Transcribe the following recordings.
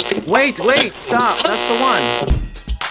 Wait, stop. That's the one.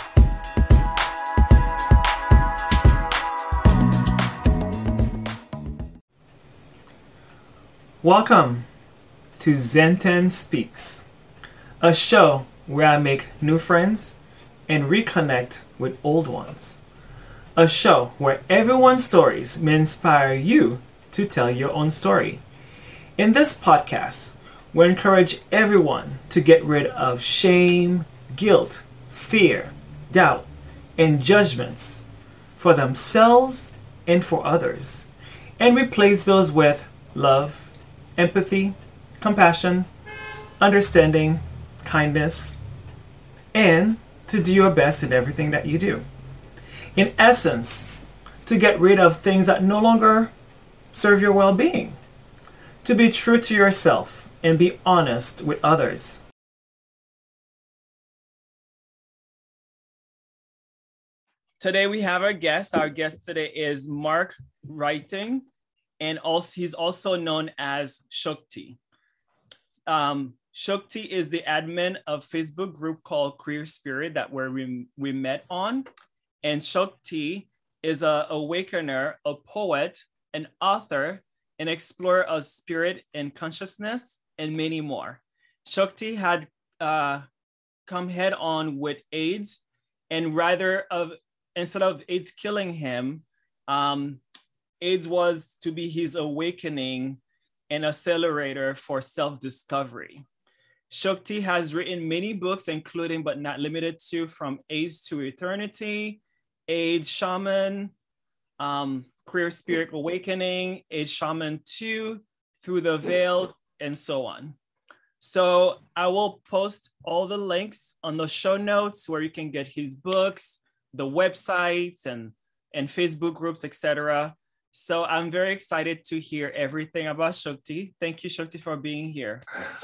Welcome to Zenten Speaks, a show where I make new friends and reconnect with old ones. A show where everyone's stories may inspire you to tell your own story. In this podcast, we encourage everyone to get rid of shame, guilt, fear, doubt, and judgments for themselves and for others, and replace those with love, empathy, compassion, understanding, kindness, and to do your best in everything that you do. In essence, to get rid of things that no longer serve your well-being. To be true to yourself and be honest with others. Today we have our guest. Our guest today is Mark Writing, and he's also known as Shokti. Shokti is the admin of Facebook group called Queer Spirit that where we met on. And Shokti is an awakener, a poet, an author, an explorer of spirit and consciousness, and many more. Shokti had come head on with AIDS, and instead of AIDS killing him, AIDS was to be his awakening and accelerator for self-discovery. Shokti has written many books, including but not limited to From AIDS to Eternity, AIDS Shaman, Queer Spirit Awakening, AIDS Shaman 2, Through the Veil, and so on. So I will post all the links on the show notes where you can get his books, the websites, and Facebook groups, etc. So I'm very excited to hear everything about Shokti. Thank you, Shokti, for being here.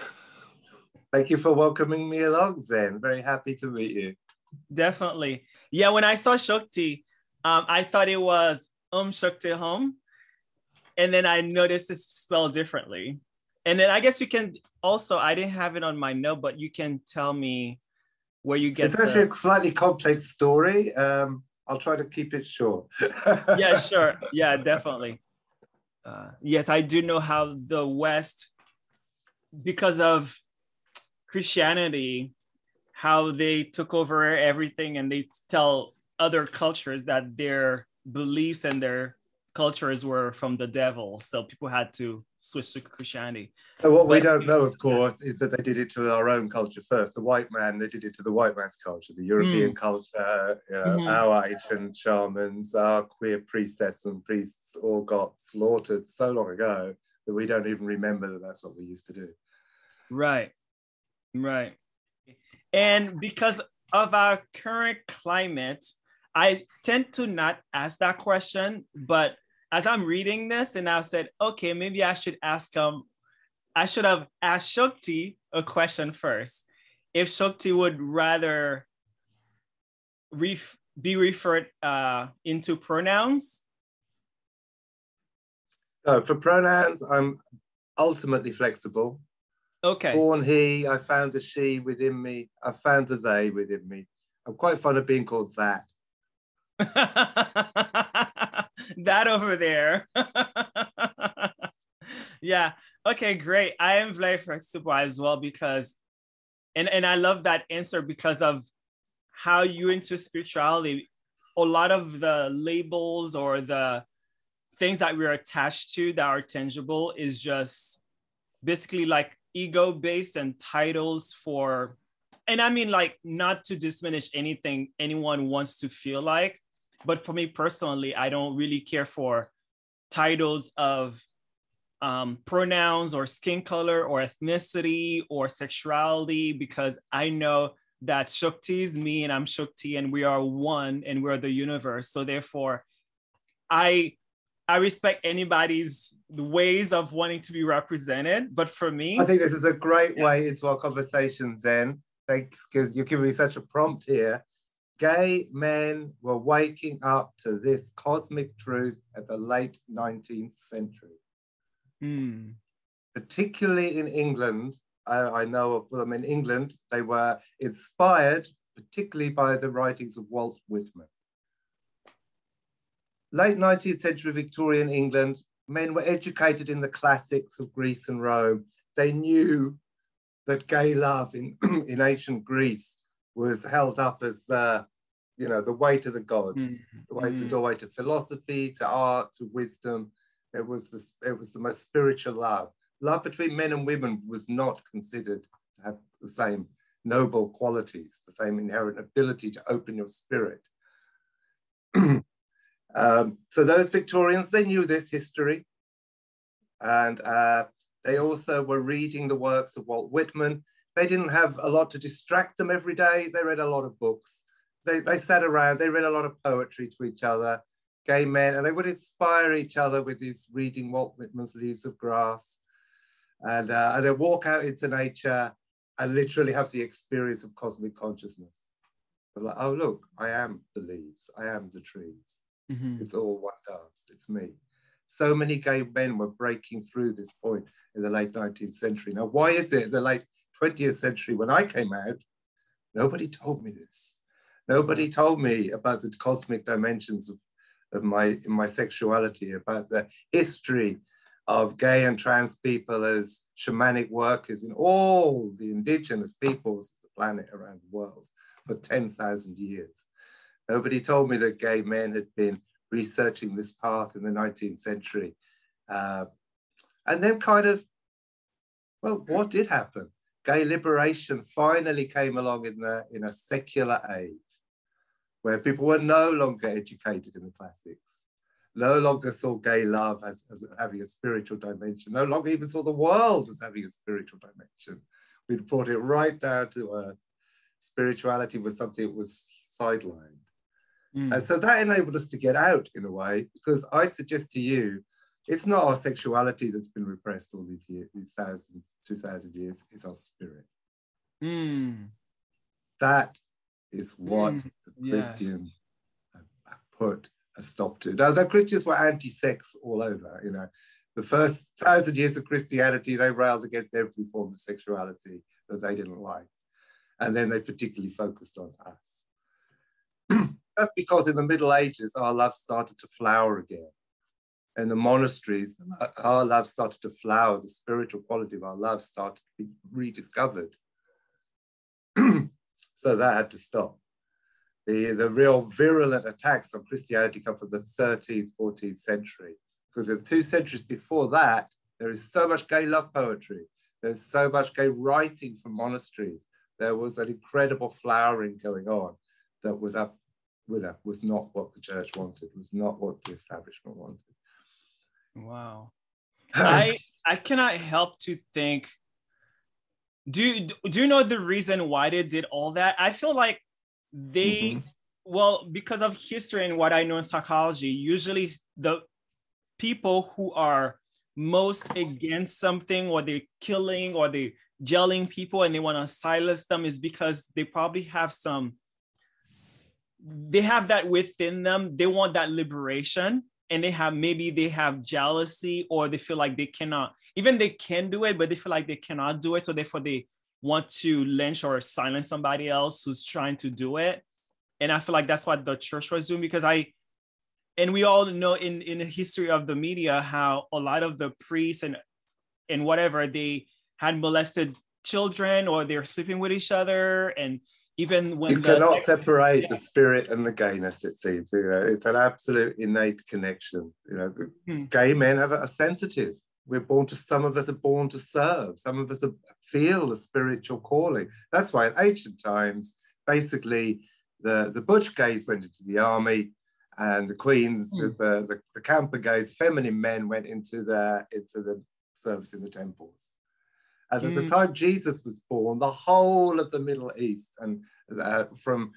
Thank you for welcoming me along, Zen. Very happy to meet you. Definitely. Yeah, when I saw Shokti, I thought it was Shokti Hum. And then I noticed it's spelled differently. And then I guess you can also, I didn't have it on my note, but you can tell me where you get It's actually a slightly complex story. I'll try to keep it short. Yeah, sure. Yeah, definitely. Yes, I do know how the West, because of Christianity, how they took over everything and they tell other cultures that their beliefs and their cultures were from the devil. So people had to switch to Christianity. So what we don't know, of course, is that they did it to our own culture first. The white man, they did it to the white man's culture, the European culture, our ancient shamans, our queer priestess and priests all got slaughtered so long ago that we don't even remember that that's what we used to do. Right. And because of our current climate, I tend to not ask that question, but as I'm reading this and I said, okay, maybe I should I should have asked Shokti a question first. If Shokti would rather be referred into pronouns. So for pronouns, I'm ultimately flexible. Okay. Born he, I found the she within me, I found the they within me. I'm quite fond of being called that. That over there. Yeah. Okay, great. I am very flexible as well because, and I love that answer because of how you into spirituality. A lot of the labels or the things that we're attached to that are tangible is just basically like ego-based and titles for, and I mean like not to diminish anything anyone wants to feel like, but for me personally, I don't really care for titles of pronouns or skin color or ethnicity or sexuality, because I know that Shokti is me and I'm Shokti and we are one and we're the universe. So therefore, I respect anybody's ways of wanting to be represented, but for me, I think this is a great way into our conversation, Zen. Thanks, because you're giving me such a prompt here. Gay men were waking up to this cosmic truth at the late 19th century. Particularly in England, I know of them in England, they were inspired particularly by the writings of Walt Whitman. Late 19th century Victorian England, men were educated in the classics of Greece and Rome. They knew that gay love in, in ancient Greece was held up as the, you know, the way to the gods, the doorway to philosophy, to art, to wisdom. It was the most spiritual love. Love between men and women was not considered to have the same noble qualities, the same inherent ability to open your spirit. So those Victorians, they knew this history, and they also were reading the works of Walt Whitman. They didn't have a lot to distract them every day. They read a lot of books. They sat around, they read a lot of poetry to each other, gay men, and they would inspire each other with these reading Walt Whitman's Leaves of Grass. And they'd walk out into nature and literally have the experience of cosmic consciousness. They're like, oh, look, I am the leaves, I am the trees. It's all one does, it's me. So many gay men were breaking through this point in the late 19th century. Now, why is it the late 20th century, when I came out, nobody told me this. Nobody told me about the cosmic dimensions of my sexuality, about the history of gay and trans people as shamanic workers in all the indigenous peoples of the planet around the world for 10,000 years. Nobody told me that gay men had been researching this path in the 19th century. And then kind of, well, what did happen? Gay liberation finally came along in a secular age, where people were no longer educated in the classics, no longer saw gay love as having a spiritual dimension, no longer even saw the world as having a spiritual dimension. We'd brought it right down to earth. Spirituality was something that was sidelined. And so that enabled us to get out in a way, because I suggest to you, it's not our sexuality that's been repressed all these years, these 2,000 years, it's our spirit. That is what the Christians have put a stop to. Now, the Christians were anti-sex all over, you know. The first 1,000 years of Christianity, they railed against every form of sexuality that they didn't like. And then they particularly focused on us. That's because in the Middle Ages, our love started to flower again. In the monasteries, our love started to flower. The spiritual quality of our love started to be rediscovered. So that had to stop. The real virulent attacks on Christianity come from the 13th, 14th century, because in the 2 centuries before that, there is so much gay love poetry. There's so much gay writing from monasteries. There was an incredible flowering going on that was not what the church wanted, was not what the establishment wanted. Wow. I cannot help to think, do you know the reason why they did all that? I feel like they, well, because of history and what I know in psychology, usually the people who are most against something, or they're killing or they're jailing people and they want to silence them, is because they probably have they have that within them. They want that liberation, and they have jealousy, or they feel like they cannot, even they can do it, but they feel like they cannot do it. So therefore they want to lynch or silence somebody else who's trying to do it. And I feel like that's what the church was doing, because and we all know in the history of the media how a lot of the priests and whatever, they had molested children, or they're sleeping with each other. And even when you cannot separate the spirit and the gayness, it seems. You know, it's an absolute innate connection. You know, gay men are sensitive. Some of us are born to serve. Some of us feel the spiritual calling. That's why in ancient times, basically, the butch gays went into the army, and the queens, the camper gays, feminine men went into the service in the temples. And at the time Jesus was born, the whole of the Middle East, and from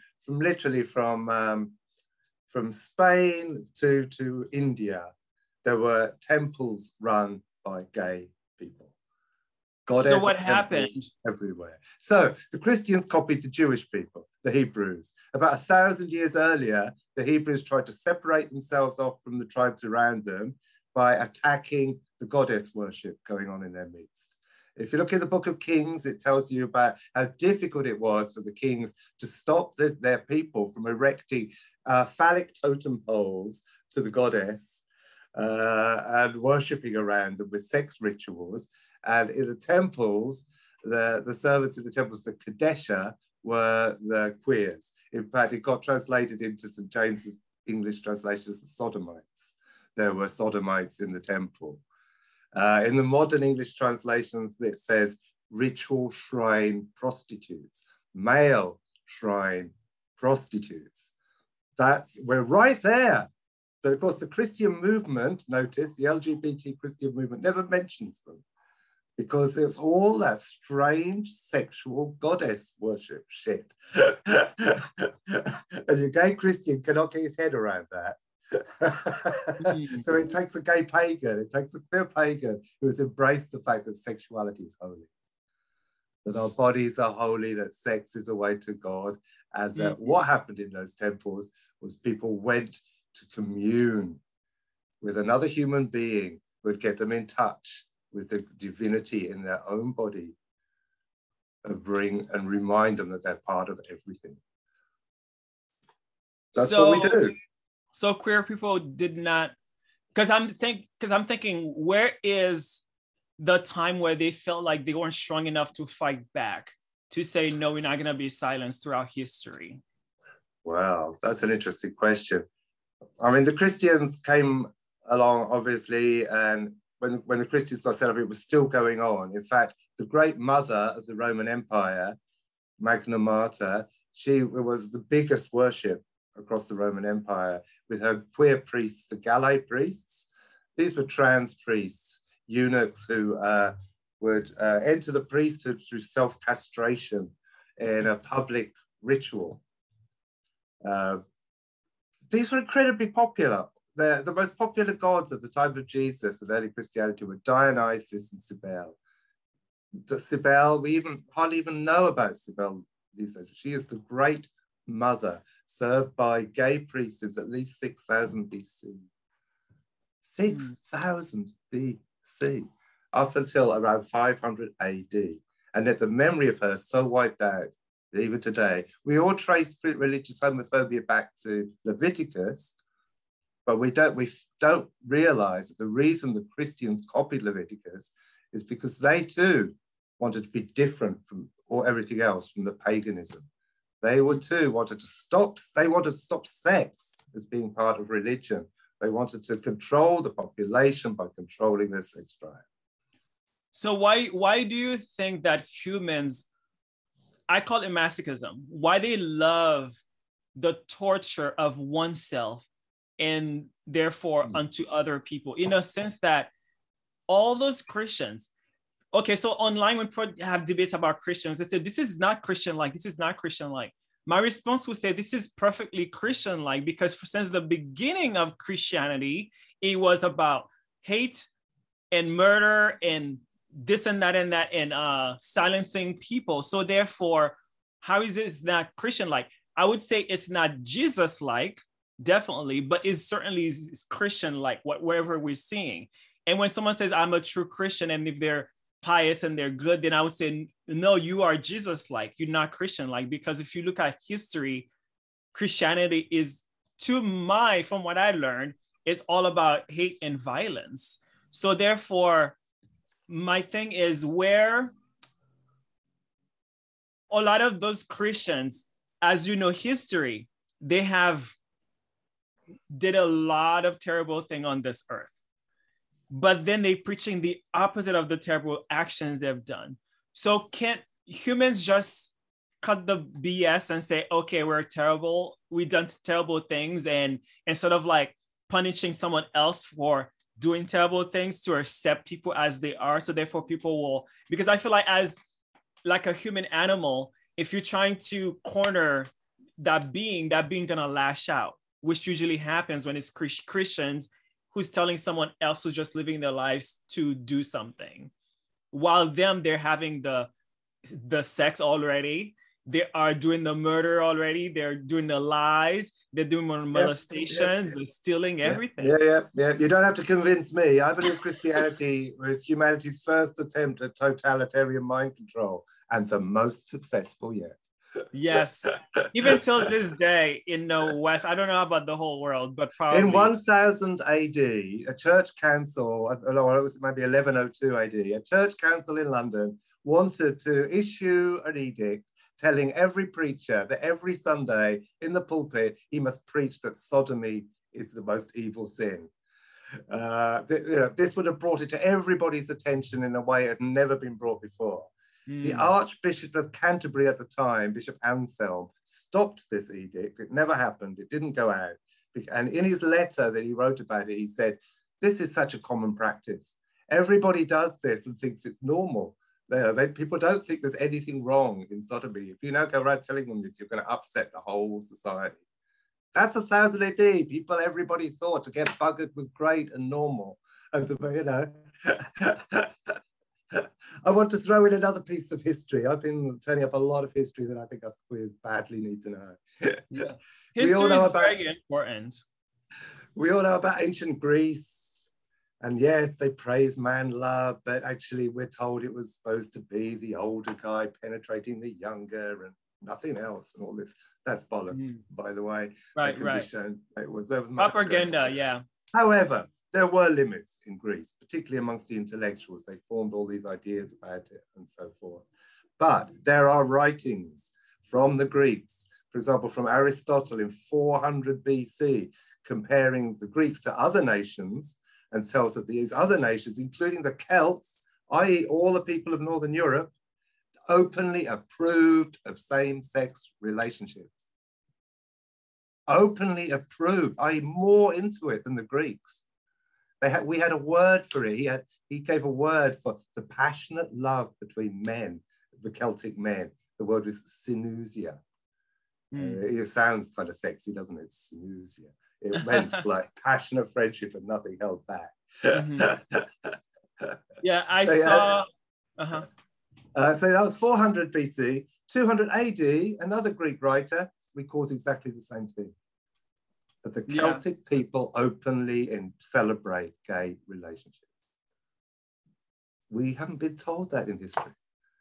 Spain to India, there were temples run by gay people. So what happened? Everywhere. So the Christians copied the Jewish people, the Hebrews. About 1,000 years earlier, the Hebrews tried to separate themselves off from the tribes around them by attacking the goddess worship going on in their midst. If you look at the Book of Kings, it tells you about how difficult it was for the kings to stop their people from erecting phallic totem poles to the goddess and worshipping around them with sex rituals. And in the temples, the servants in the temples, the Kadesha, were the queers. In fact, it got translated into St. James's English translation as the sodomites. There were sodomites in the temple. In the modern English translations, it says ritual shrine prostitutes, male shrine prostitutes. We're right there. But of course, the Christian movement, notice the LGBT Christian movement never mentions them, because it's all that strange sexual goddess worship shit. And your gay Christian cannot get his head around that. So it takes a gay pagan, it takes a queer pagan who has embraced the fact that sexuality is holy, that our bodies are holy, that sex is a way to God, and that what happened in those temples was people went to commune with another human being who would get them in touch with the divinity in their own body and remind them that they're part of everything. That's what we do. So queer people did not, because I'm thinking, where is the time where they felt like they weren't strong enough to fight back, to say, no, we're not going to be silenced throughout history? Wow, that's an interesting question. I mean, the Christians came along, obviously, and when the Christians got set up, it was still going on. In fact, the great mother of the Roman Empire, Magna Marta, she was the biggest worship across the Roman Empire, with her queer priests, the Gallai priests. These were trans priests, eunuchs who would enter the priesthood through self-castration in a public ritual. These were incredibly popular. The most popular gods at the time of Jesus and early Christianity were Dionysus and Cybele. Cybele, we hardly even know about Cybele these days. She is the great mother served by gay priests since at least 6000 BC. 6000 BC, up until around 500 AD. And yet the memory of her is so wiped out that even today, we all trace religious homophobia back to Leviticus, but we don't realize that the reason the Christians copied Leviticus is because they too wanted to be different from everything else, from the paganism. They wanted to stop sex as being part of religion. They wanted to control the population by controlling their sex drive. So why do you think that humans, I call it masochism, why they love the torture of oneself and therefore unto other people, in a sense that all those Christians, okay, so online when people have debates about Christians, they say, this is not Christian-like, this is not Christian-like. My response would say, this is perfectly Christian-like, because since the beginning of Christianity, it was about hate and murder and this and that and silencing people. So therefore, how is this not Christian-like? I would say it's not Jesus-like, definitely, but it certainly is Christian-like, whatever we're seeing. And when someone says, I'm a true Christian, and if they're pious and they're good, then I would say, no, you are Jesus-like, you're not Christian-like, because if you look at history, Christianity is, from what I learned, it's all about hate and violence. So therefore, my thing is, where a lot of those Christians, as you know, history, they did a lot of terrible things on this earth. But then they preaching the opposite of the terrible actions they've done. So can't humans just cut the BS and say, okay, we're terrible, we've done terrible things, and instead of like punishing someone else for doing terrible things, to accept people as they are. So therefore people will, because I feel like as like a human animal, if you're trying to corner that being gonna lash out, which usually happens when it's Christians who's telling someone else who's just living their lives to do something. While they're having the sex already, they are doing the murder already. They're doing the lies. They're doing molestations. They're stealing everything. Yeah. You don't have to convince me. I believe Christianity was humanity's first attempt at totalitarian mind control, and the most successful yet. Yes. Even till this day in the West, I don't know about the whole world, but probably. In 1000 AD, a church council, or it was maybe 1102 AD, a church council in London wanted to issue an edict telling every preacher that every Sunday in the pulpit, he must preach that sodomy is the most evil sin. This would have brought it to everybody's attention in a way it had never been brought before. The Archbishop of Canterbury at the time, Bishop Anselm, stopped this edict. It never happened. It didn't go out. And in his letter that he wrote about it, he said, this is such a common practice. Everybody does this and thinks it's normal. People don't think there's anything wrong in sodomy. If you now go around telling them this, you're going to upset the whole society. That's 1000 AD. Everybody thought to get buggered was great and normal. And I want to throw in another piece of history. I've been turning up a lot of history that I think us queers badly need to know. Yeah. History is very important. We all know about ancient Greece. And yes, they praise man love, but actually we're told it was supposed to be the older guy penetrating the younger and nothing else and all this. That's bollocks, by the way. Right. It was propaganda, yeah. However, there were limits in Greece, particularly amongst the intellectuals. They formed all these ideas about it and so forth. But there are writings from the Greeks, for example, from Aristotle in 400 BC, comparing the Greeks to other nations, and tells that these other nations, including the Celts, i.e. all the people of Northern Europe, openly approved of same-sex relationships. Openly approved, i.e. more into it than the Greeks. We had a word for it. He gave a word for the passionate love between men, the Celtic men. The word was synusia. It sounds kind of sexy, doesn't it? Synusia. It meant like passionate friendship and nothing held back. Yeah, I saw. So that was 400 BC. 200 AD, another Greek writer records exactly the same thing. But the Celtic people openly and celebrate gay relationships. We haven't been told that in history.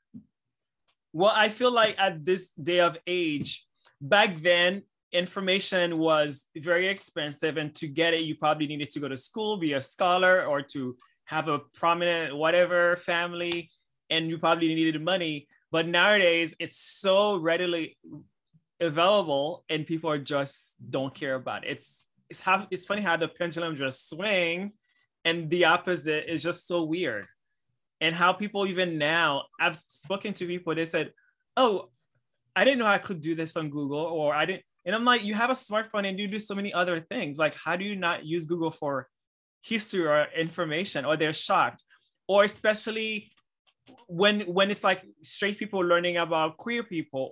Well, I feel like at this day of age, back then, information was very expensive, and to get it, you probably needed to go to school, be a scholar, or to have a prominent whatever family, and you probably needed money. But nowadays, it's so readily available, and people are just don't care about it. It's funny how the pendulum just swing, and the opposite is just so weird. And how people even now, I've spoken to people, they said, "Oh, I didn't know I could do this on Google," or "I didn't." And I'm like, you have a smartphone and you do so many other things. Like, how do you not use Google for history or information? Or they're shocked. Or especially when it's like straight people learning about queer people,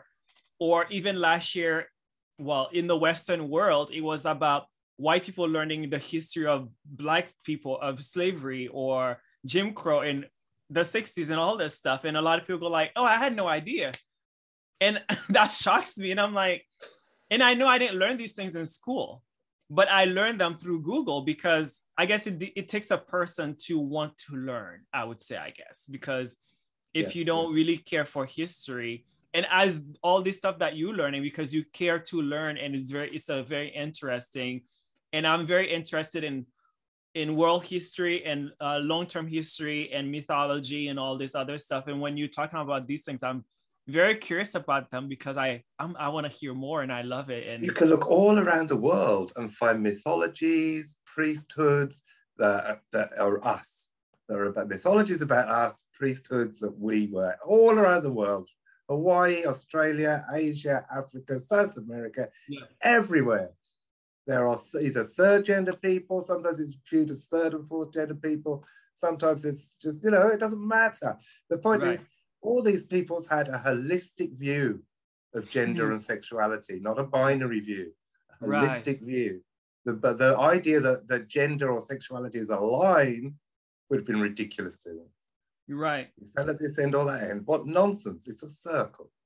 or even last year, well, in the Western world, it was about white people learning the history of Black people, of slavery or Jim Crow in the 60s and all this stuff. And a lot of people go like, oh, I had no idea. And that shocks me. And I'm like, and I know I didn't learn these things in school, but I learned them through Google, because I guess it takes a person to want to learn, I would say, I guess, because if you don't really care for history, and as all this stuff that you're learning, because you care to learn, and it's a very interesting, and I'm very interested in world history and long-term history and mythology and all this other stuff. And when you're talking about these things, I'm very curious about them, because I want to hear more, and I love it. And you can look all around the world and find mythologies, priesthoods that are us. There are about mythologies about us, priesthoods that we were all around the world. Hawaii, Australia, Asia, Africa, South America, everywhere. There are either third gender people, sometimes it's viewed as third and fourth gender people, sometimes it's just, it doesn't matter. The point is, all these peoples had a holistic view of gender and sexuality, not a binary view, a holistic view. But the idea that gender or sexuality is a line would have been ridiculous to them. Right. You stand at this end or that end. What nonsense. It's a circle.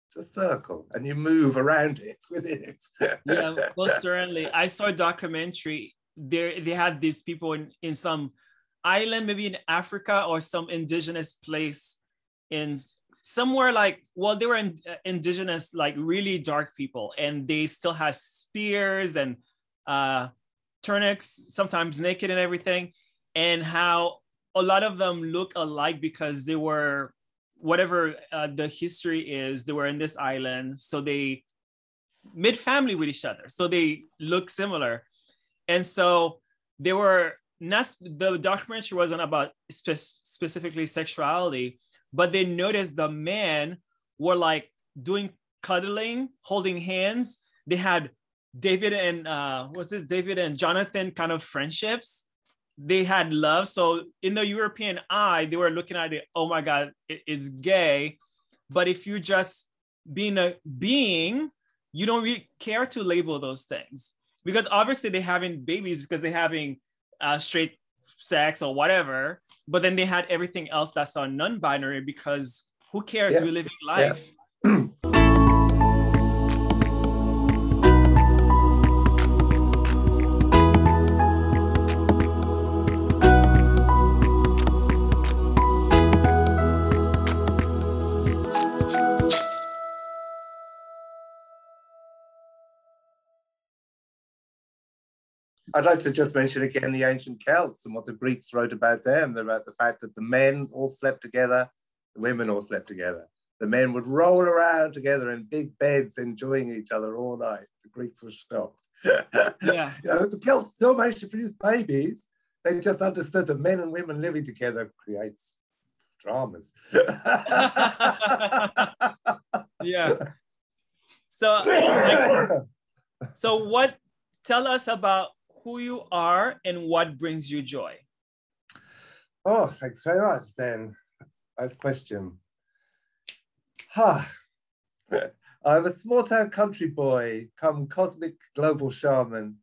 It's a circle, and you move around it within it. Yeah, most certainly. I saw a documentary. They had these people in some island, maybe in Africa or some indigenous place in somewhere like, well, they were indigenous, like really dark people, and they still had spears and tunics, sometimes naked and everything, and how a lot of them look alike because they were, whatever the history is, they were in this island, so they made family with each other, so they look similar. And so they were not, the documentary wasn't about specifically sexuality, but they noticed the men were like doing cuddling, holding hands. They had David and David and Jonathan kind of friendships. They had love. So in the European eye, they were looking at it, oh my God, it's gay. But if you just being a being, you don't really care to label those things, because obviously they're having babies because they're having straight sex or whatever, but then they had everything else that's on non-binary, because who cares? We're living life. Yeah. I'd like to just mention again the ancient Celts and what the Greeks wrote about them, about the fact that the men all slept together, the women all slept together. The men would roll around together in big beds, enjoying each other all night. The Greeks were shocked. Yeah. You know, the Celts still managed to produce babies. They just understood that men and women living together creates dramas. Yeah. So tell us about who you are and what brings you joy. Oh, thanks very much, then. Nice question. I'm a small-town country boy, come cosmic global shaman,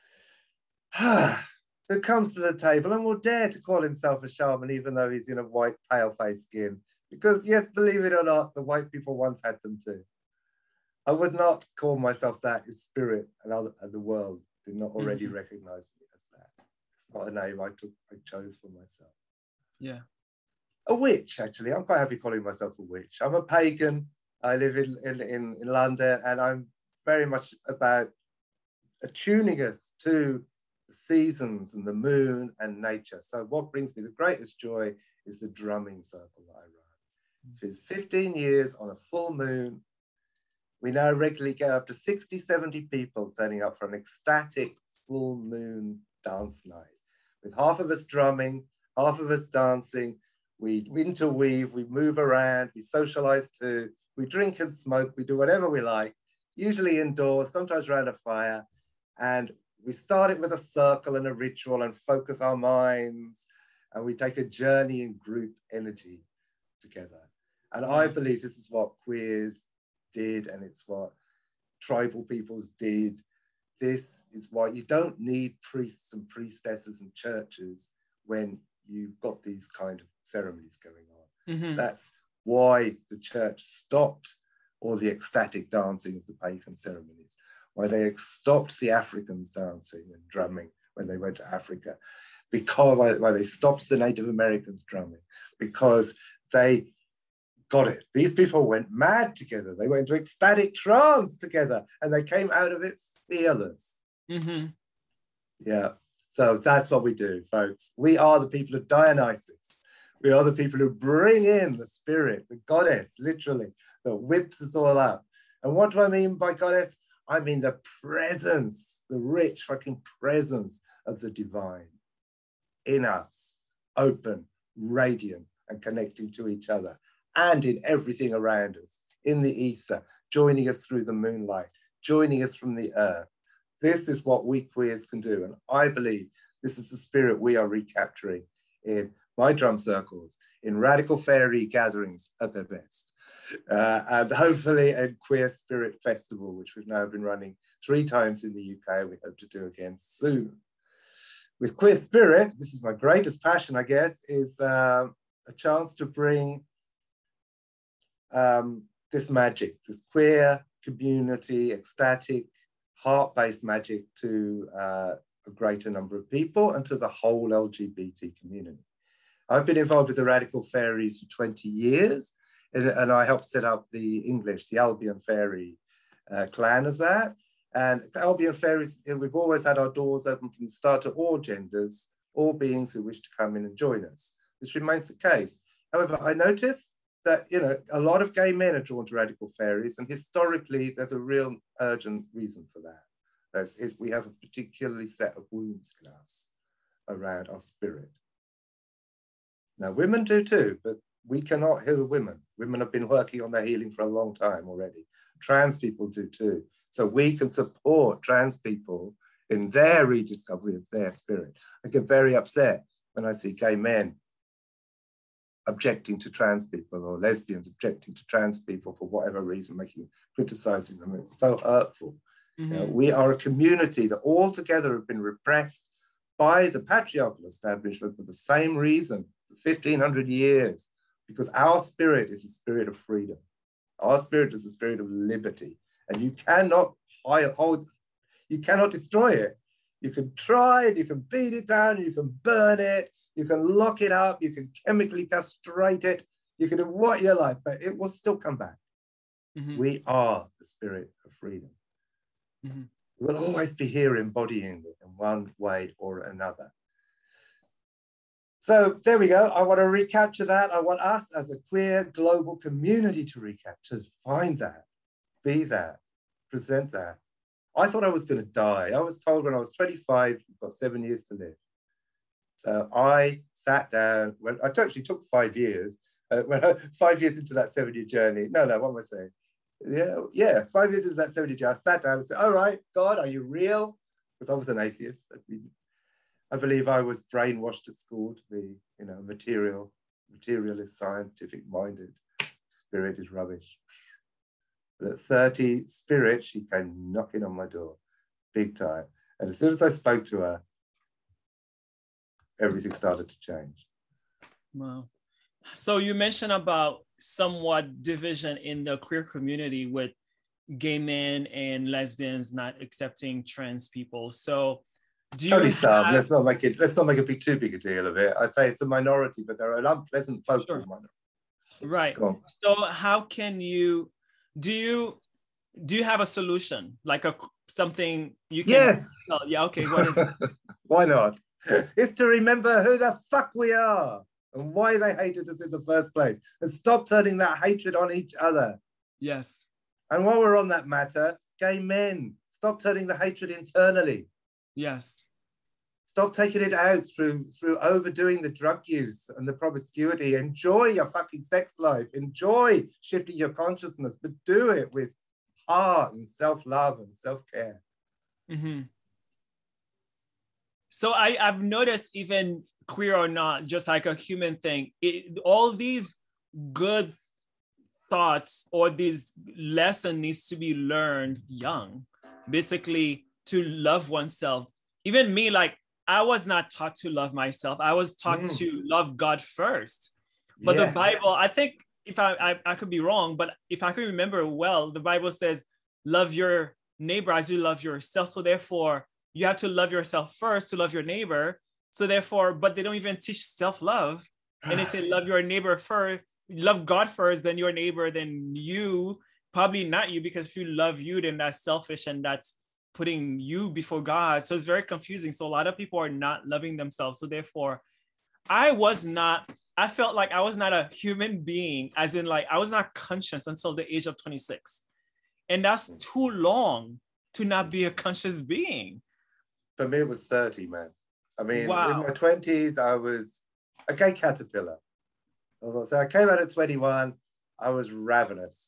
who comes to the table and will dare to call himself a shaman, even though he's in a white, pale-faced skin. Because, yes, believe it or not, the white people once had them too. I would not call myself that if spirit and the world did not already recognize me as that. It's not a name I chose for myself. Yeah. A witch, actually. I'm quite happy calling myself a witch. I'm a pagan. I live in London, and I'm very much about attuning us to the seasons and the moon and nature. So what brings me the greatest joy is the drumming circle that I run. It's been 15 years on a full moon. We now regularly get up to 60, 70 people turning up for an ecstatic full moon dance night, with half of us drumming, half of us dancing. We interweave, we move around, we socialize too, we drink and smoke, we do whatever we like, usually indoors, sometimes around a fire. And we start it with a circle and a ritual and focus our minds, and we take a journey in group energy together. And I believe this is what queers did, and it's what tribal peoples did. This is why you don't need priests and priestesses and churches when you've got these kind of ceremonies going on. That's why the church stopped all the ecstatic dancing of the pagan ceremonies, why they stopped the Africans dancing and drumming when they went to Africa, because why they stopped the Native Americans drumming, because they got it. These people went mad together. They went into ecstatic trance together, and they came out of it fearless. Yeah. So that's what we do, folks. We are the people of Dionysus. We are the people who bring in the spirit, the goddess, literally, that whips us all up. And what do I mean by goddess? I mean the presence, the rich fucking presence of the divine in us, open, radiant, and connecting to each other, and in everything around us, in the ether, joining us through the moonlight, joining us from the earth. This is what we queers can do. And I believe this is the spirit we are recapturing in my drum circles, in radical fairy gatherings at their best. And hopefully in Queer Spirit Festival, which we've now been running 3 times in the UK, we hope to do again soon. With Queer Spirit, this is my greatest passion, I guess, is a chance to bring this magic, this queer community, ecstatic, heart-based magic to a greater number of people and to the whole LGBT community. I've been involved with the Radical Fairies for 20 years, and I helped set up the Albion Fairy clan of that. And the Albion Fairies, we've always had our doors open from the start to all genders, all beings who wish to come in and join us. This remains the case. However, I noticed that, you know, a lot of gay men are drawn to Radical Fairies, and historically, there's a real urgent reason for that. We have a particularly set of wounds in us around our spirit. Now, women do too, but we cannot heal women. Women have been working on their healing for a long time already. Trans people do too. So we can support trans people in their rediscovery of their spirit. I get very upset when I see gay men objecting to trans people, or lesbians objecting to trans people for whatever reason, criticizing them. It's so hurtful. Mm-hmm. You know, we are a community that all together have been repressed by the patriarchal establishment for the same reason, for 1,500 years, because our spirit is a spirit of freedom. Our spirit is a spirit of liberty, and you cannot you cannot destroy it. You can try it, you can beat it down, you can burn it, you can lock it up, you can chemically castrate it, you can do what you like, but it will still come back. Mm-hmm. We are the spirit of freedom. Mm-hmm. We will always be here embodying it in one way or another. So there we go. I want to recapture that. I want us as a queer global community to recapture, find that, be that, present that. I thought I was going to die. I was told when I was 25, you've got 7 years to live. So I sat down, when it actually took 5 years, 5 years into that 7-year journey. No, what am I saying? Yeah, 5 years into that 7-year journey, I sat down and said, all right, God, are you real? Because I was an atheist. I believe I was brainwashed at school to be, you know, materialist, scientific-minded. Spirit is rubbish. But at 30, Spirit, she came knocking on my door, big time. And as soon as I spoke to her, everything started to change. Wow. So you mentioned about somewhat division in the queer community with gay men and lesbians not accepting trans people. So do you have... let's not make it too big a deal of it. I'd say it's a minority, but they're an unpleasant vocal minority. Right. So how can you do you have a solution, like something you can... Yes. Oh, yeah, okay, what is it? Why not? It's to remember who the fuck we are and why they hated us in the first place, and stop turning that hatred on each other. Yes. And while we're on that matter, gay men, stop turning the hatred internally. Yes. Stop taking it out through overdoing the drug use and the promiscuity. Enjoy your fucking sex life. Enjoy shifting your consciousness, but do it with heart and self-love and self-care. Mm-hmm. So I've noticed, even queer or not, just like a human thing, all these good thoughts or these lessons needs to be learned young, basically, to love oneself. Even me, like, I was not taught to love myself. I was taught to love God first. But the Bible, I think, if I could be wrong, but if I can remember well, the Bible says, love your neighbor as you love yourself. So therefore, you have to love yourself first to love your neighbor. So therefore, but they don't even teach self-love. And they say, love your neighbor first, love God first, then your neighbor, then you. Probably not you, because if you love you, then that's selfish and that's putting you before God. So it's very confusing. So a lot of people are not loving themselves. So therefore, I felt like I was not a human being, as in, like, I was not conscious until the age of 26. And that's too long to not be a conscious being. For me, it was 30, man. I mean, wow. In my 20s, I was a gay caterpillar. So I came out at 21, I was ravenous.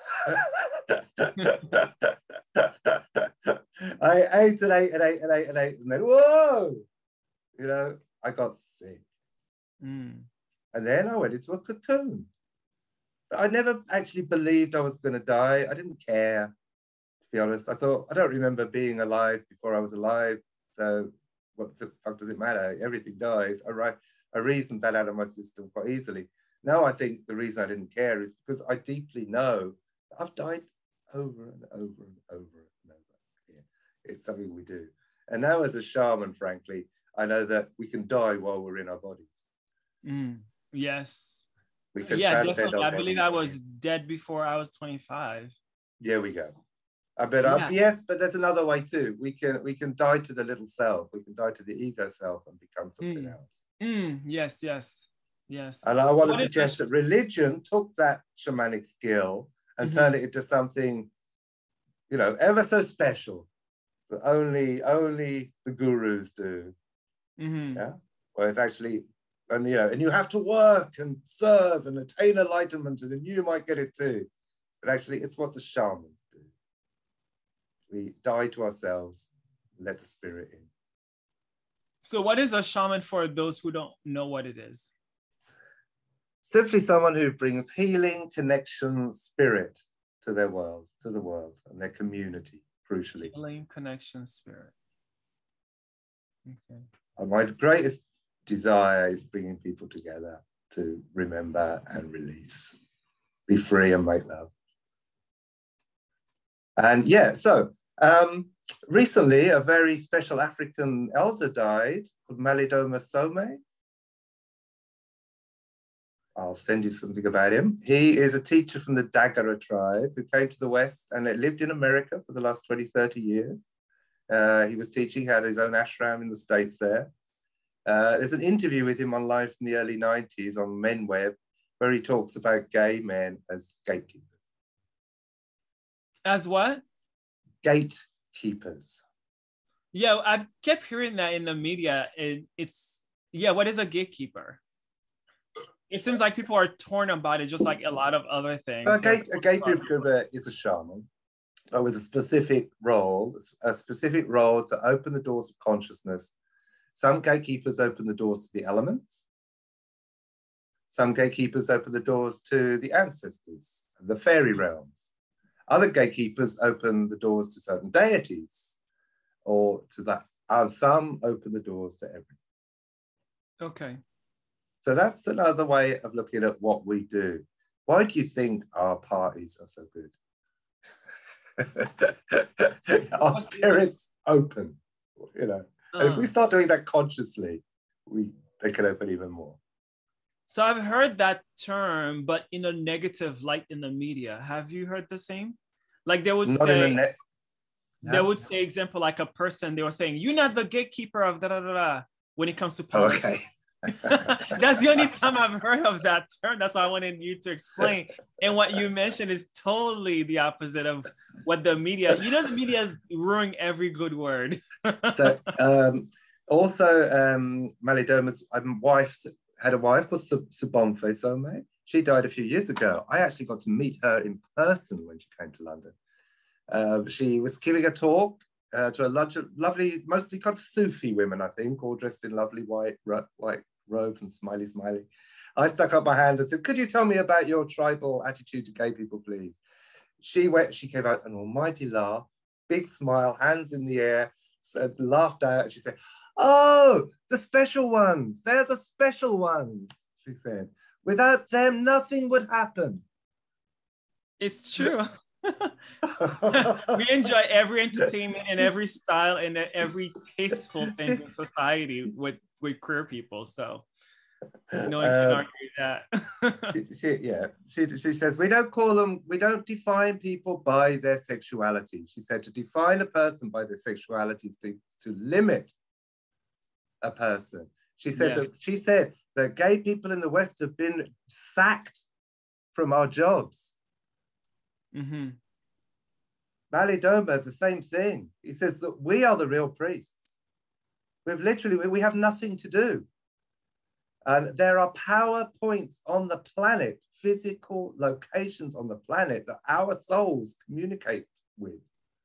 I ate and ate and ate and ate and ate, and then, whoa, you know, I got sick. And then I went into a cocoon. But I never actually believed I was going to die. I didn't care, to be honest. I thought, I don't remember being alive before I was alive. So what the fuck does it matter? Everything dies. I reasoned that out of my system quite easily. Now I think the reason I didn't care is because I deeply know I've died over and over and over and over again. It's something we do. And now as a shaman, frankly, I know that we can die while we're in our bodies. Yes. We can Yeah, transcend definitely. our I believe bodies I was dead before I was 25. There we go. Yeah. Yes, but there's another way too. We can die to the little self. We can die to the ego self and become something else. Yes, yes, yes. And I want to suggest that religion took that shamanic skill and turned it into something, you know, ever so special that only the gurus do. Yeah. Whereas actually, and you know, and you have to work and serve and attain enlightenment, and then you might get it too. But actually, it's what the shamans do. We die to ourselves, let the spirit in. So what is a shaman for those who don't know what it is? Simply someone who brings healing, connection, spirit to their world, to the world and their community, crucially. Healing, connection, spirit. Okay. And my greatest desire is bringing people together to remember and release, be free and make love. And yeah, so recently a very special African elder died called Malidoma Some. I'll send you something about him. He is a teacher from the Dagara tribe who came to the West and lived in America for the last 20, 30 years. He was teaching, had his own ashram in the States there. There's an interview with him online from the early 90s on MenWeb where he talks about gay men as gatekeepers. As what? Gatekeepers. Yeah, I've kept hearing that in the media. What is a gatekeeper? It seems like people are torn about it, just like a lot of other things. A gatekeeper is a shaman, but with a specific role to open the doors of consciousness. Some gatekeepers open the doors to the elements. Some gatekeepers open the doors to the ancestors, the fairy realms. Other gatekeepers open the doors to certain deities, or to that, and some open the doors to everything. Okay. So that's another way of looking at what we do. Why do you think our parties are so good? Our spirits open, you know. And if we start doing that consciously, they can open even more. So I've heard that term, but in a negative light in the media. Have you heard the same? Like they would say, example, like a person, they were saying, you're not the gatekeeper of da-da-da-da when it comes to politics. Okay. That's the only time I've heard of that term. That's why I wanted you to explain. And what you mentioned is totally the opposite of what the media, the media is ruining every good word. Malidoma's wife had a wife called Subomfe Some. She died a few years ago. I actually got to meet her in person when she came to London. She was giving a talk to a lovely, mostly kind of Sufi women, I think, all dressed in lovely white robes and smiley. I stuck up my hand and said, could you tell me about your tribal attitude to gay people, please? She gave out an almighty laugh, big smile, hands in the air, laughed out. She said, oh, the special ones. They're the special ones, she said. Without them, nothing would happen. It's true. We enjoy every entertainment and every style and every tasteful things in society with queer people. So no one can argue that. She says, we don't define people by their sexuality. She said to define a person by their sexuality is to limit a person. She said that gay people in the West have been sacked from our jobs. Mm-hmm. Malidoma, the same thing. He says that we are the real priests. We have nothing to do. And there are power points on the planet, physical locations on the planet that our souls communicate with.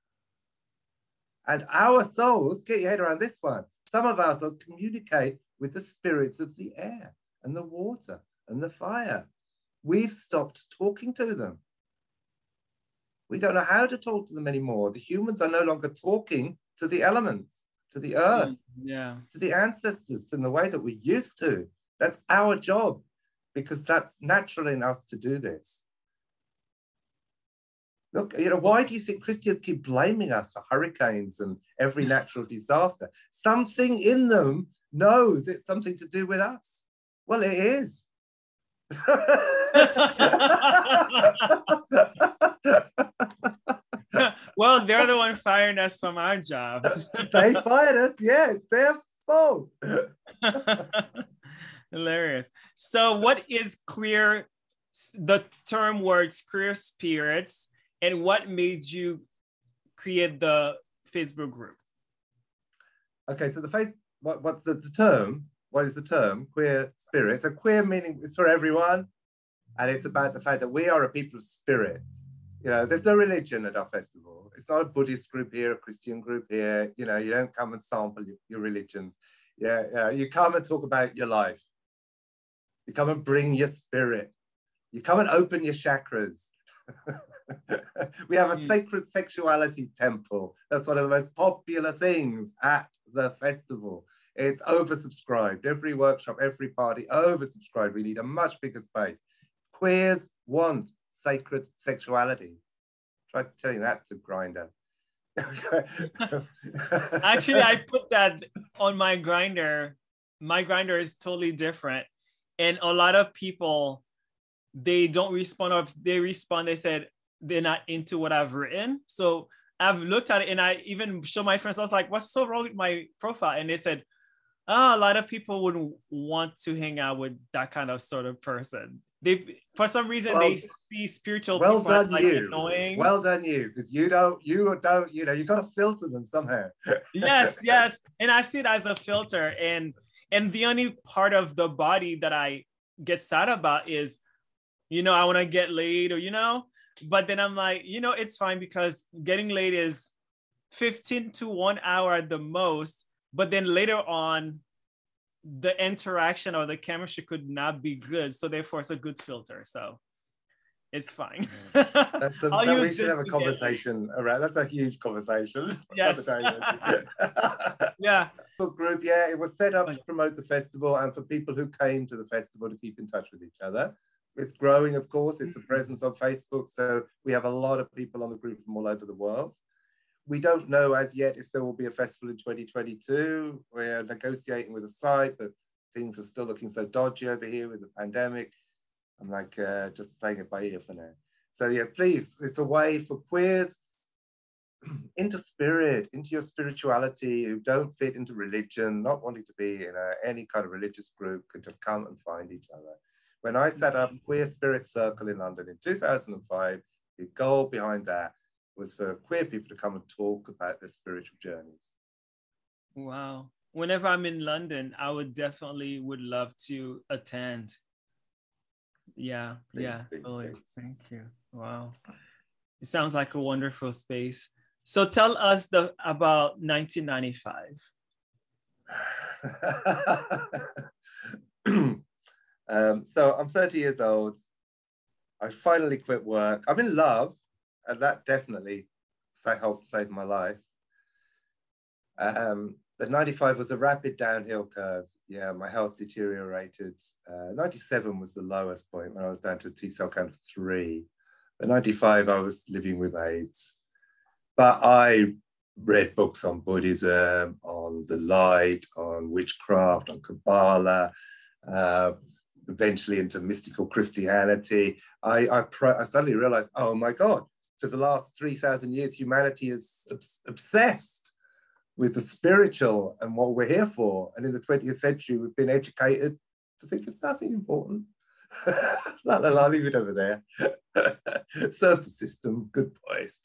And our souls, get your head around this one, some of our souls communicate with the spirits of the air and the water and the fire. We've stopped talking to them. We don't know how to talk to them anymore. The humans are no longer talking to the elements, to the earth, to the ancestors in the way that we used to. That's our job, because that's natural in us to do this. Look, why do you think Christians keep blaming us for hurricanes and every natural disaster? Something in them knows it's something to do with us. Well, it is. Well, they're the one firing us from our jobs. They fired us. Yeah, it's their fault. Hilarious. So what is the term words queer spirits, and what made you create the Facebook group? Okay, so what is the term? Queer spirit. So queer meaning it's for everyone, and it's about the fact that we are a people of spirit. There's no religion at our festival. It's not a Buddhist group here, a Christian group here. You don't come and sample your religions. You come and talk about your life. You come and bring your spirit. You come and open your chakras. We have a sacred sexuality temple. That's one of the most popular things at the festival. It's oversubscribed. Every workshop, every party, oversubscribed. We need a much bigger space. Queers want sacred sexuality. Try telling that to Grindr. Actually, I put that on my Grindr. My Grindr is totally different. And a lot of people, they don't respond, or if they respond, they said they're not into what I've written. So I've looked at it, and I even show my friends, I was like, what's so wrong with my profile? And they said, oh, a lot of people wouldn't want to hang out with that kind of sort of person. For some reason, they see spiritual people as like annoying. Well done you, because you got to filter them somehow. Yes. And I see it as a filter. And the only part of the body that I get sad about is, I want to get laid, or, but then I'm like, it's fine, because getting laid is 15 to 1 hour at the most. But then later on, the interaction or the chemistry could not be good. So therefore, it's a good filter. So it's fine. We should have a conversation around. That's a huge conversation. Yes. Yeah. Group, yeah, it was set up to promote the festival and for people who came to the festival to keep in touch with each other. It's growing, of course. It's a presence on Facebook. So we have a lot of people on the group from all over the world. We don't know as yet if there will be a festival in 2022. We're negotiating with a site, but things are still looking so dodgy over here with the pandemic. I'm like, just playing it by ear for now. So yeah, please, it's a way for queers into spirit, into your spirituality, who don't fit into religion, not wanting to be in any kind of religious group, can just come and find each other. When I set up Queer Spirit Circle in London in 2005, the goal behind that was for queer people to come and talk about their spiritual journeys. Wow. Whenever I'm in London, I would love to attend. Yeah. Please. Thank you. Wow. It sounds like a wonderful space. So tell us about 1995. So I'm 30 years old. I finally quit work. I'm in love, and that definitely helped save my life. But 95 was a rapid downhill curve. Yeah, my health deteriorated. 97 was the lowest point, when I was down to a T-cell count of 3. But 95, I was living with AIDS. But I read books on Buddhism, on the light, on witchcraft, on Kabbalah, eventually into mystical Christianity. I suddenly realized, oh my God, for the last 3,000 years, humanity is obsessed with the spiritual and what we're here for. And in the 20th century, we've been educated to think it's nothing important. I'll leave it over there. Serve the system, good boys.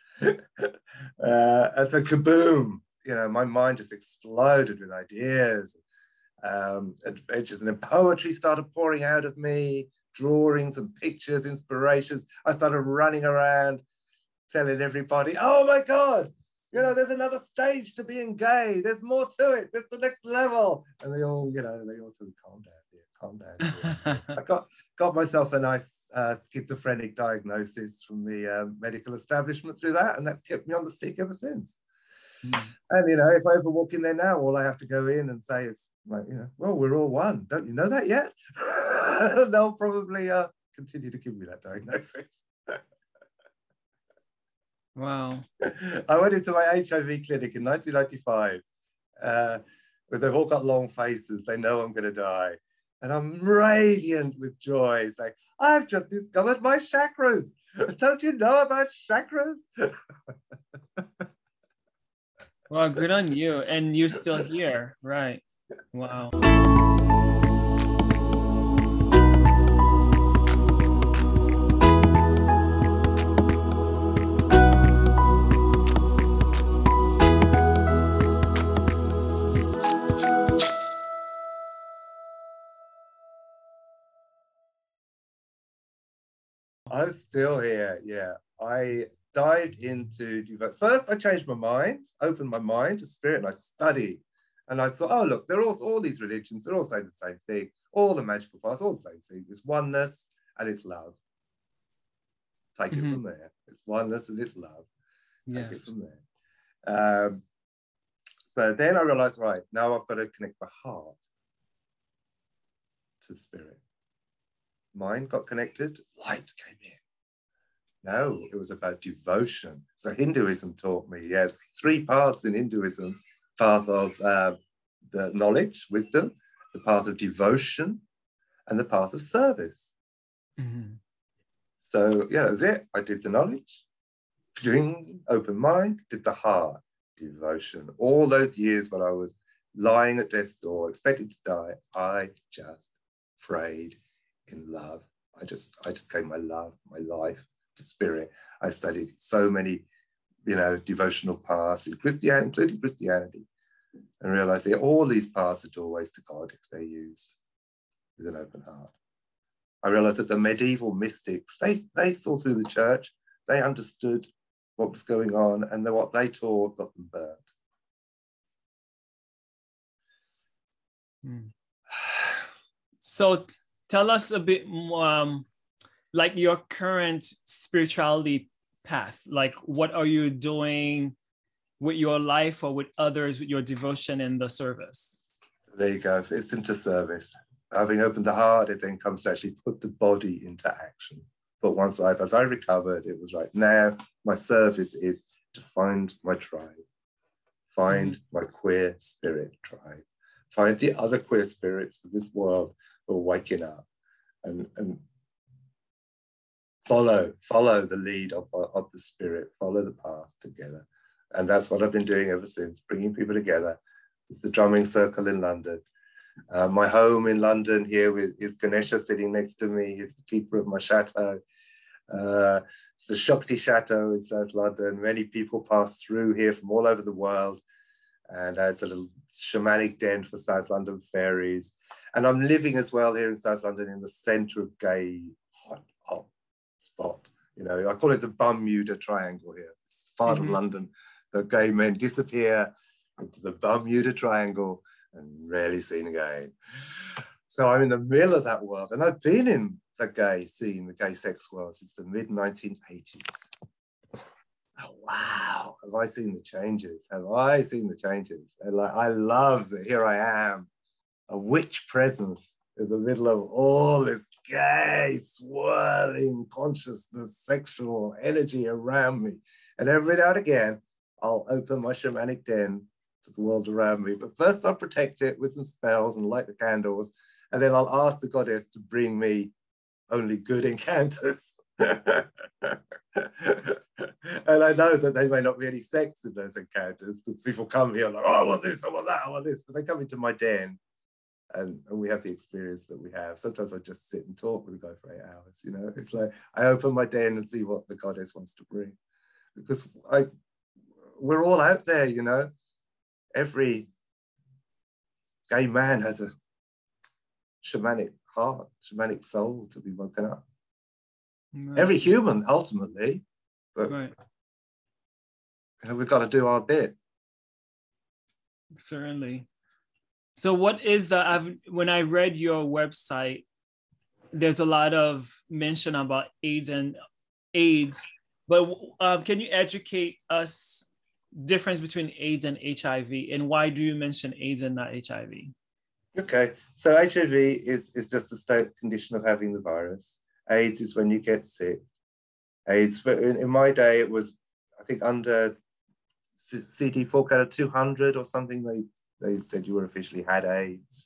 So kaboom, my mind just exploded with ideas, adventures, and then poetry started pouring out of me, drawings and pictures, inspirations. I started running around telling everybody, oh my God, there's another stage to being gay. There's more to it. There's the next level. And they all told me, calm down. I got myself a nice schizophrenic diagnosis from the medical establishment through that, and that's kept me on the stick ever since. And if I ever walk in there now, all I have to go in and say is like, well, we're all one. Don't you know that yet? They'll probably continue to give me that diagnosis. Wow. I went into my HIV clinic in 1995. But they've all got long faces. They know I'm going to die. And I'm radiant with joy. It's like, I've just discovered my chakras. Don't you know about chakras? Well, good on you. And you're still here, right? Wow. I'm still here. Yeah. I dived into first I changed my mind, opened my mind to spirit, and I studied. And I thought, oh look, they're all these religions, they're all saying the same thing, all the magical paths, all the same thing. It's oneness and it's love. Take it from there. It's oneness and it's love. Take it from there. So then I realized, right, now I've got to connect my heart to the spirit. Mind got connected, light came in. No, it was about devotion. So Hinduism taught me, 3 paths in Hinduism: path of the knowledge, wisdom, the path of devotion, and the path of service. So that was it. I did the knowledge, open mind, did the heart, devotion. All those years when I was lying at death's door, expecting to die, I just prayed in love. I just gave my love, my life to spirit. I studied so many, devotional paths in Christianity, including Christianity, and realized that all these paths are doorways to God if they're used with an open heart. I realized that the medieval mystics, they saw through the church, they understood what was going on, and what they taught got them burnt. So tell us a bit more, like your current spirituality path. Like, what are you doing with your life or with others, with your devotion in the service? There you go. It's into service. Having opened the heart, it then comes to actually put the body into action. But once as I recovered, it was like, now my service is to find my tribe, find my queer spirit tribe, find the other queer spirits of this world who are waking up, and follow the lead of the spirit, follow the path together. And that's what I've been doing ever since, bringing people together. It's the drumming circle in London. My home in London here is Ganesha sitting next to me. He's the keeper of my chateau. It's the Shakti Chateau in South London. Many people pass through here from all over the world. And it's a little shamanic den for South London fairies. And I'm living as well here in South London in the center of gay hot spot. I call it the Bermuda Triangle here. It's the part of London that gay men disappear into the Bermuda Triangle and rarely seen again. So I'm in the middle of that world, and I've been in the gay scene, the gay sex world, since the mid-1980s. Oh, wow, have I seen the changes? Have I seen the changes? And I love that here I am, a witch presence in the middle of all this gay, swirling consciousness, sexual energy around me. And every now and again, I'll open my shamanic den to the world around me. But first I'll protect it with some spells and light the candles. And then I'll ask the goddess to bring me only good encounters. And I know that there may not be any sex in those encounters, because people come here like, oh, I want this, I want that, I want this. But they come into my den and we have the experience that we have. Sometimes I just sit and talk with the guy for 8 hours. It's like I open my den and see what the goddess wants to bring. Because we're all out there, Every gay man has a shamanic heart, shamanic soul to be woken up. Right. Every human, ultimately, but we've got to do our bit. Certainly. So what is when I read your website, there's a lot of mention about AIDS, but can you educate us difference between AIDS and HIV, and why do you mention AIDS and not HIV? Okay, so HIV is just a state condition of having the virus. AIDS is when you get sick. AIDS, in my day, it was I think under CD4 out of 200 or something, they said you were officially had AIDS.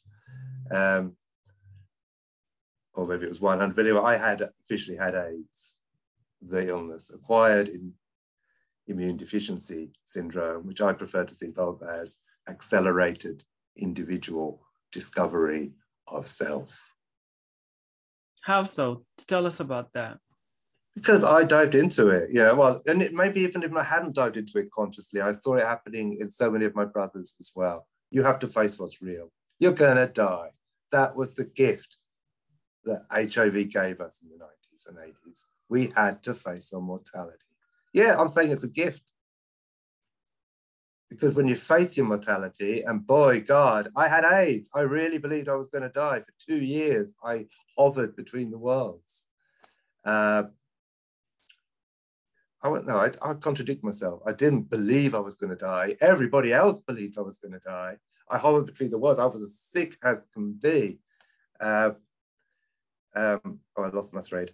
Or maybe it was 100, but anyway, I had officially had AIDS, the illness, acquired immune deficiency syndrome, which I prefer to think of as accelerated individual discovery of self. How so? Tell us about that. Because I dived into it, well, and maybe even if I hadn't dived into it consciously, I saw it happening in so many of my brothers as well. You have to face what's real. You're gonna die. That was the gift that HIV gave us in the 90s and 80s. We had to face our mortality. Yeah, I'm saying it's a gift. Because when you face your mortality, and boy, God, I had AIDS. I really believed I was going to die. For 2 years, I hovered between the worlds. I contradict myself. I didn't believe I was going to die. Everybody else believed I was going to die. I hovered between the worlds. I was as sick as can be. I lost my thread.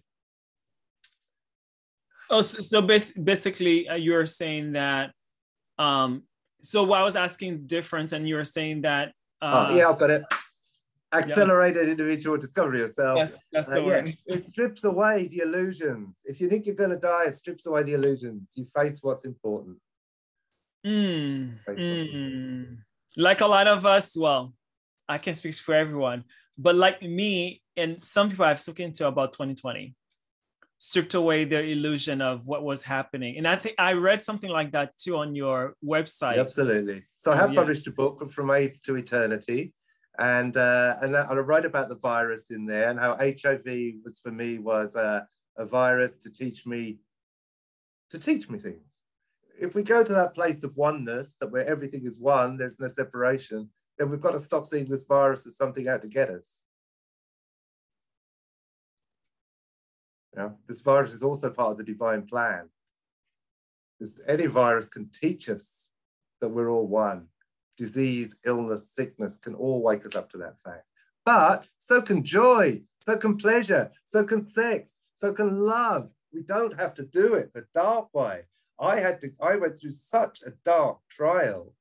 Oh, so basically, you're saying that. So I was asking difference, and you were saying that. Yeah, I've got it. Accelerated individual discovery of self. Yes, that's the word. It strips away the illusions. If you think you're going to die, it strips away the illusions. You face what's important. Like a lot of us, well, I can't speak for everyone, but like me and some people I've spoken to about 2020, stripped away their illusion of what was happening. And I think I read something like that too on your website. Absolutely. So I have published a book, From AIDS to Eternity, and I write about the virus in there and how HIV was for me was a virus to teach me things. If we go to that place of oneness, that where everything is one, there's no separation, then we've got to stop seeing this virus as something out to get us. This virus is also part of the divine plan. Any virus can teach us that we're all one. Disease, illness, sickness can all wake us up to that fact. But so can joy, so can pleasure, so can sex, so can love. We don't have to do it the dark way. I went through such a dark trial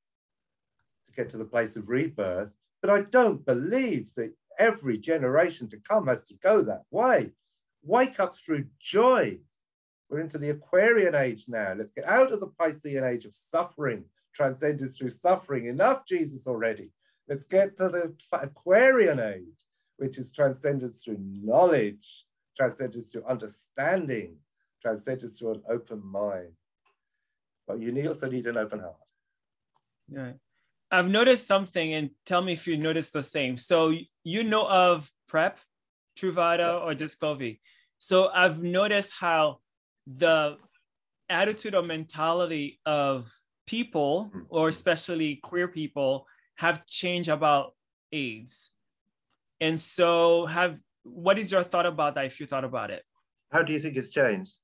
to get to the place of rebirth, but I don't believe that every generation to come has to go that way. Wake up through joy. We're into the Aquarian age now. Let's get out of the Piscean age of suffering, transcendence through suffering. Enough Jesus already. Let's get to the Aquarian age, which is transcendence through knowledge, transcendence through understanding, transcendence through an open mind. But you also need an open heart. Yeah. I've noticed something, and tell me if you notice the same. So you know of PrEP, Truvada, or Descovy. So I've noticed how the attitude or mentality of people, or especially queer people, have changed about AIDS. And so what is your thought about that, if you thought about it? How do you think it's changed?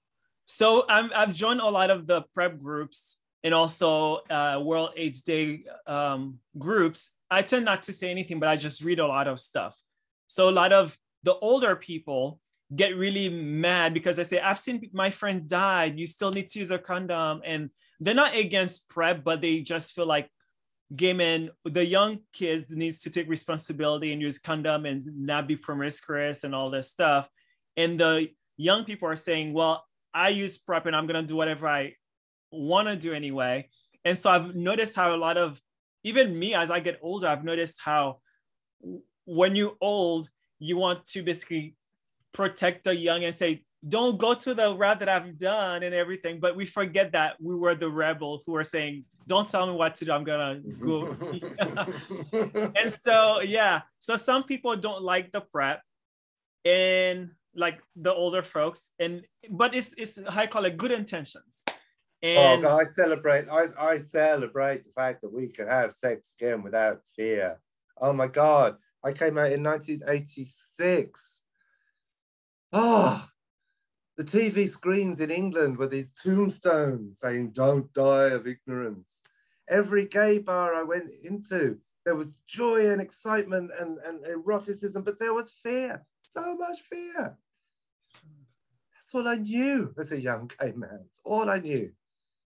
So I've joined a lot of the PrEP groups and also World AIDS Day groups. I tend not to say anything, but I just read a lot of stuff. So a lot of the older people get really mad because I say, I've seen my friend died. You still need to use a condom. And they're not against PrEP, but they just feel like gay men, the young kids needs to take responsibility and use condom and not be promiscuous and all this stuff. And the young people are saying, well, I use PrEP and I'm going to do whatever I want to do anyway. And so I've noticed how a lot of, even me, as I get older, I've noticed how when you're old, you want to basically protect the young and say, don't go to the route that I've done and everything. But we forget that we were the rebels who are saying, don't tell me what to do, I'm gonna go. And so, yeah. So some people don't like the PrEP and like the older folks, but it's how I call it, good intentions. And I celebrate the fact that we can have sex again without fear. Oh my God. I came out in 1986. The TV screens in England were these tombstones saying, don't die of ignorance. Every gay bar I went into, there was joy and excitement and eroticism, but there was fear, so much fear. That's all I knew as a young gay man. It's all I knew.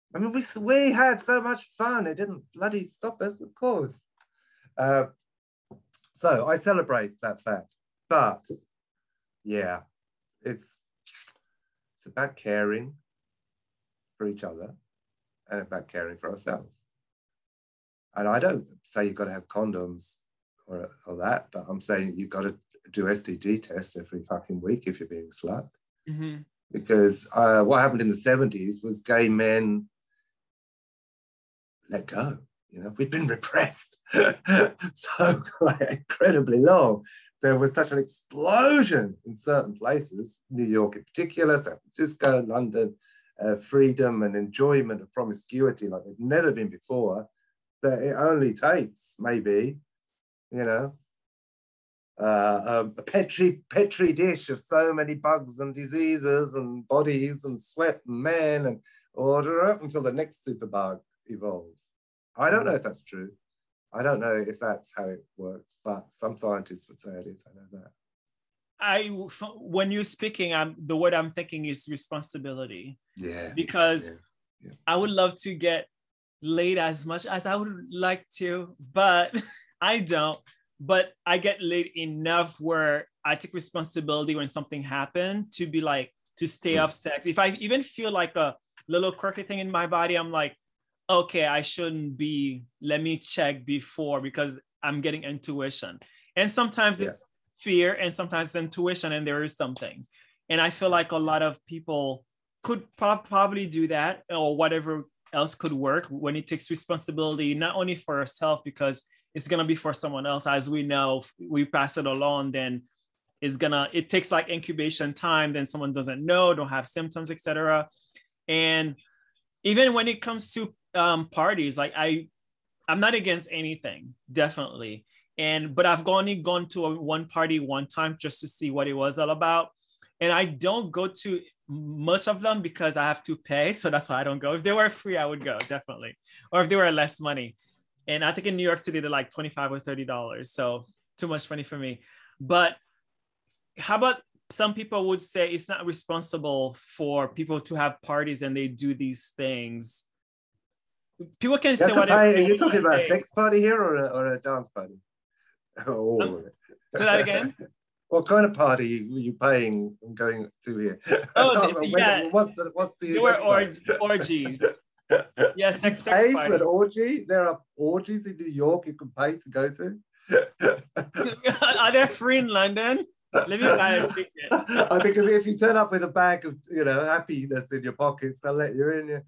I mean, we had so much fun. It didn't bloody stop us, of course. So I celebrate that fact. But yeah, it's about caring for each other and about caring for ourselves. And I don't say you've got to have condoms or that, but I'm saying you've got to do STD tests every fucking week if you're being a slut. Mm-hmm. Because what happened in the 70s was gay men let go. You know, we've been repressed so incredibly long. There was such an explosion in certain places, New York in particular, San Francisco, London, freedom and enjoyment of promiscuity like they've never been before, that it only takes maybe, you know, a petri dish of so many bugs and diseases and bodies and sweat and men and order up until the next superbug evolves. I don't know if that's true. I don't know if that's how it works, but some scientists would say it is. I know that. When you're speaking, the word I'm thinking is responsibility. Yeah. Because I would love to get laid as much as I would like to, but I don't. But I get laid enough where I take responsibility when something happened to be like, to stay off sex. If I even feel like a little quirky thing in my body, I'm like, okay, I shouldn't be, let me check before, because I'm getting intuition. And sometimes it's fear and sometimes it's intuition and there is something. And I feel like a lot of people could probably do that, or whatever else could work when it takes responsibility, not only for yourself, because it's going to be for someone else. As we know, if we pass it along, then it takes like incubation time, then someone doesn't know, don't have symptoms, etc. And even when it comes to parties, like I'm not against anything, definitely. But I've only gone to one party one time just to see what it was all about. And I don't go to much of them because I have to pay. So that's why I don't go. If they were free, I would go, definitely. Or if they were less money. And I think in New York City, they're like $25 or $30. So too much money for me. But how about some people would say it's not responsible for people to have parties and they do these things? People can say whatever. Are you talking about a sex party here or a dance party? Oh. Say that again? What kind of party were you paying and going to here? Oh, yeah. What's the there were orgies. Yes, sex party. For an orgy? There are orgies in New York you can pay to go to. Are they free in London? Let me buy a ticket. I think if you turn up with a bag of happiness in your pockets, they'll let you in.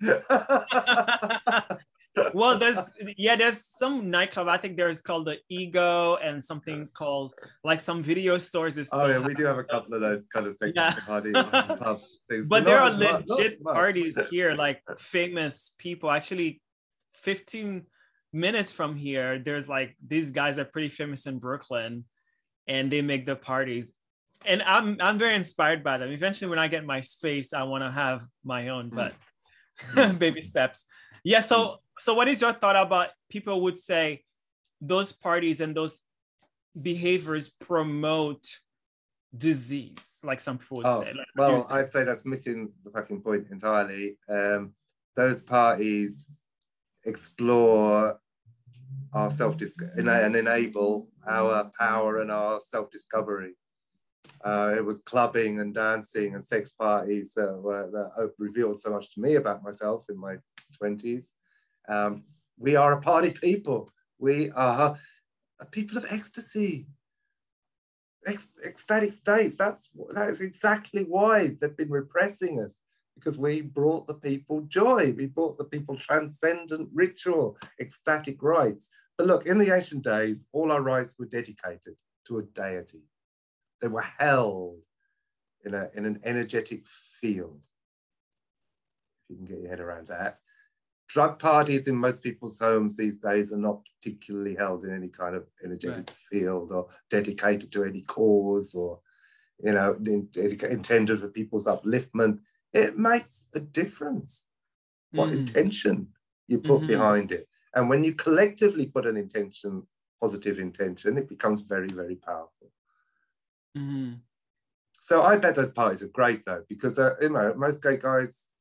Well, there's some nightclub. I think there's called the Ego and something called like some video stores. We do have a couple of those kind of things. Party pub things. But there are legit parties here, like famous people. Actually, 15 minutes from here, there's like these guys are pretty famous in Brooklyn, and they make the parties. And I'm very inspired by them. Eventually, when I get my space, I want to have my own, but baby steps. Yeah. So what is your thought about people would say those parties and those behaviors promote disease, like some people would say? Like, well, I'd say that's missing the fucking point entirely. Those parties explore our and enable our power and our self-discovery. It was clubbing and dancing and sex parties that revealed so much to me about myself in my 20s. We are a party people. We are a people of ecstasy, ecstatic states. That is exactly why they've been repressing us, because we brought the people joy. We brought the people transcendent ritual, ecstatic rites. But look, in the ancient days, all our rites were dedicated to a deity. They were held in an energetic field. If you can get your head around that. Drug parties in most people's homes these days are not particularly held in any kind of energetic field or dedicated to any cause or, intended for people's upliftment. It makes a difference what intention you put behind it. And when you collectively put an intention, positive intention, it becomes very, very powerful. So I bet those parties are great though, because most gay guys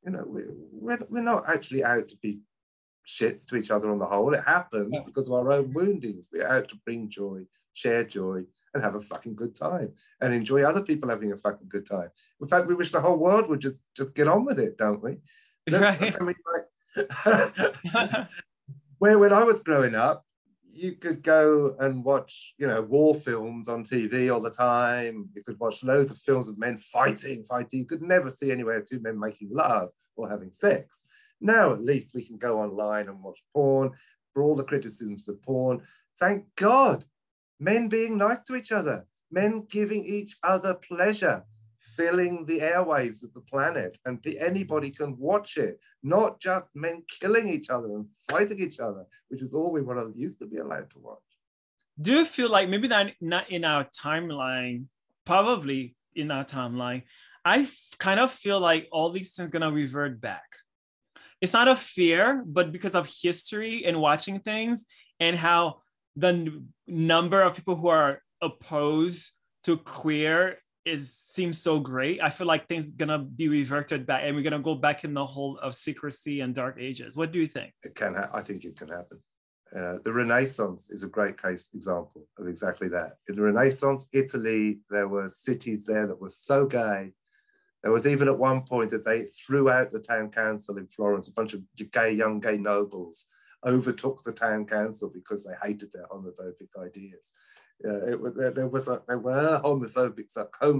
You know, we're not actually out to be shits to each other on the whole. It happens because of our own woundings. We're out to bring joy, share joy, and have a fucking good time, and enjoy other people having a fucking good time. In fact, we wish the whole world would just get on with it, don't we? Right. I mean, like, when I was growing up, you could go and watch, you know, war films on TV all the time. You could watch loads of films of men fighting. You could never see anywhere of two men making love or having sex. Now, at least we can go online and watch porn, for all the criticisms of porn. Thank God, men being nice to each other, men giving each other pleasure, filling the airwaves of the planet, and anybody can watch it, not just men killing each other and fighting each other, which is all we used to be allowed to watch. Do you feel like maybe that not in our timeline, probably in our timeline, I kind of feel like all these things gonna revert back. It's not a fear, but because of history and watching things and how the number of people who are opposed to queer seems so great. I feel like things gonna be reverted back, and we're gonna go back in the hole of secrecy and dark ages. What do you think? It can. I think it can happen. The Renaissance is a great case example of exactly that. In the Renaissance, Italy, there were cities there that were so gay. There was even at one point that they threw out the town council in Florence. A bunch of young gay nobles overtook the town council because they hated their homophobic ideas. There were homophobic,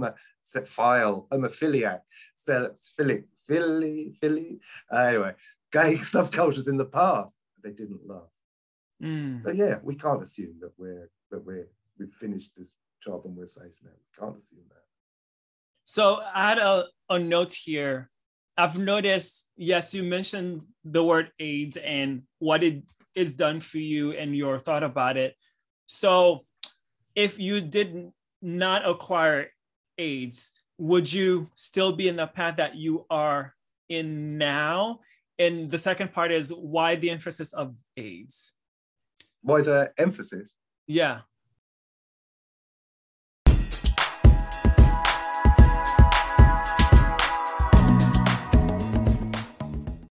homophiliac, anyway, gay subcultures in the past. They didn't last. So yeah, we can't assume that we've finished this job and we're safe now. We can't assume that. So I had a note here. I've noticed, yes, you mentioned the word AIDS and what it is done for you and your thought about it. So if you did not acquire AIDS, would you still be in the path that you are in now? And the second part is, why the emphasis of AIDS? Why the emphasis? Yeah.